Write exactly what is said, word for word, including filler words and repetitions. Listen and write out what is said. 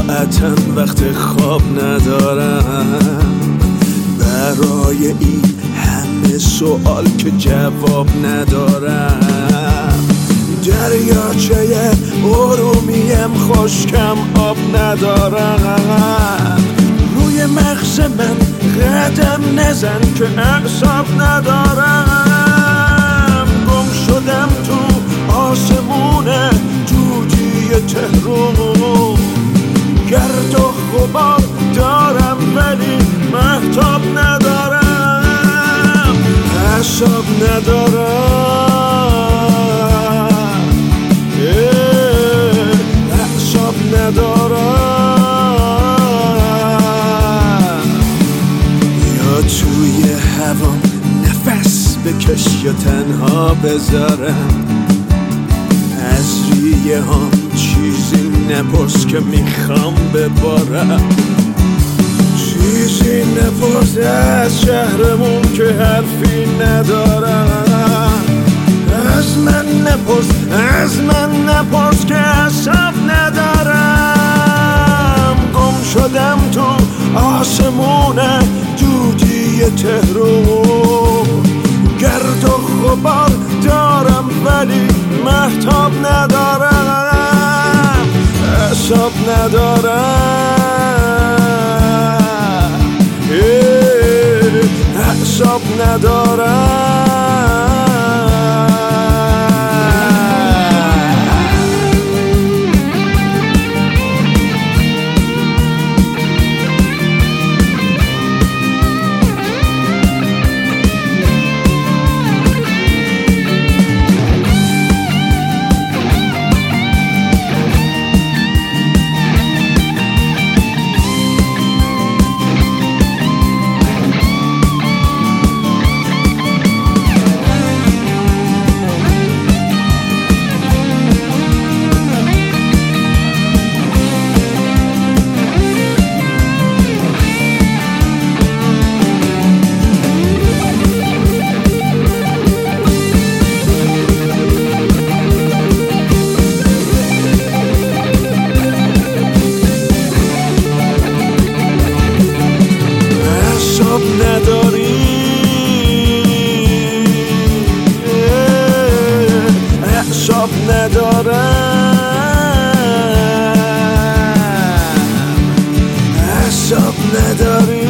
ساعتن وقت خواب ندارم، برای این همه سوال که جواب ندارم. دریاچه ارومیم خشکم آب ندارم. روی مغز من قدم نزن که اعصاب ندارم. گم شدم تو آسمون دودی تهران، گرد و غبار دارم ولی مهتاب ندارم. اعصاب ندارم، اعصاب ندارم. یا توی هوام نفس بکش یا تنها بذارم. از ریه هم چیزی نپرس که میخوام ببارم. چیزی نپرس از شهرمون که حرفی ندارم. از من نپرس، از من نپرس که حساب ندارم. گم شدم تو آسمون دودی تهران، گرد و غبار دارم ولی مهتاب ندارم. اعصاب ندارم، اعصاب ندارم. اعصاب نداری، اعصاب ندارم، اعصاب نداری.